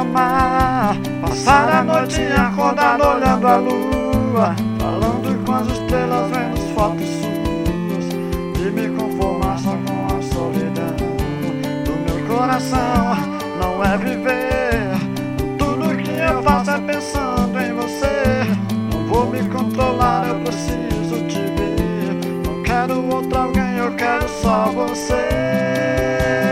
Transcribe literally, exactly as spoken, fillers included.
mar, passar a noite acordado olhando a lua, falando com as estrelas, vendo fotos suas, e me conformar só com a solidão do meu coração. Não é viver, tudo que eu faço é pensando em você. Não vou me controlar, eu preciso te ver. Não quero outro alguém, eu quero só você.